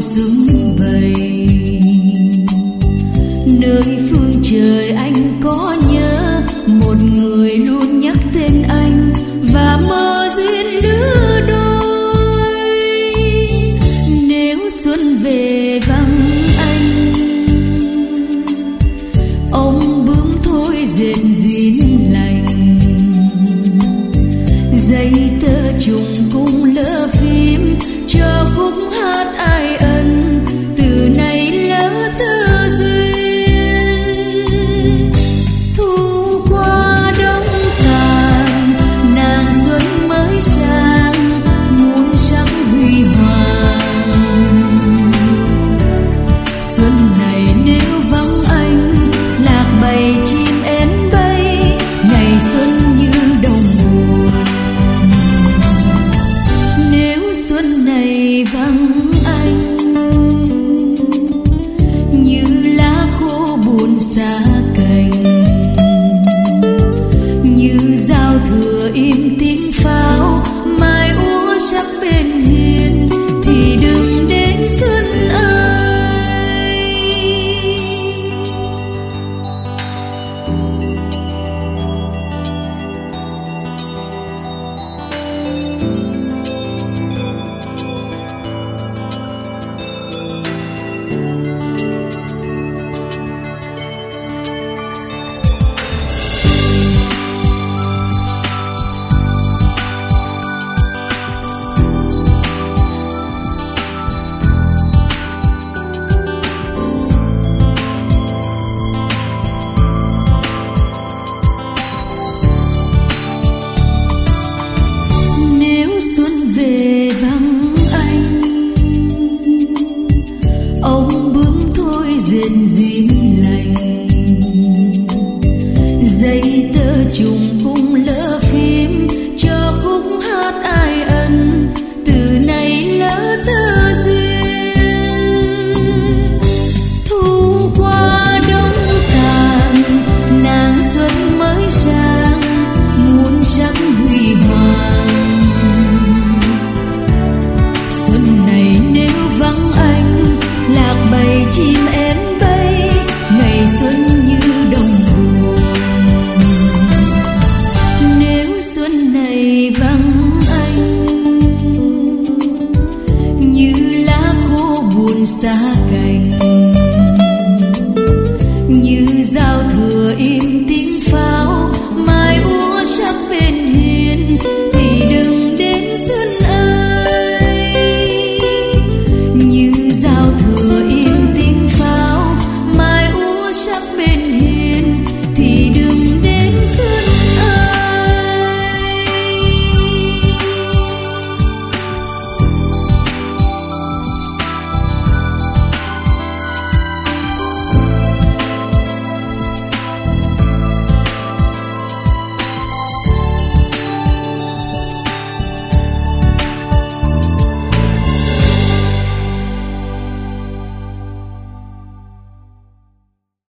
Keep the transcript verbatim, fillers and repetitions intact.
sum vầy. Nơi phương trời anh có nhớ một người luôn nhắc tên anh và mơ duyên lứa đôi. Nếu xuân về vắng anh, ông bướm thôi dệt duyên lành. Dây tơ trùng cung lỡ phím chờ khúc hát ai ân, từ nay lỡ tơ duyên. Thu qua đông tàn, nàng xuân mới sang, muôn sắc huy hoàng. Xuân này nếu vắng anh, lạc bầy chim én bay, ngày xuân như đồng buồn. Nếu xuân này vắng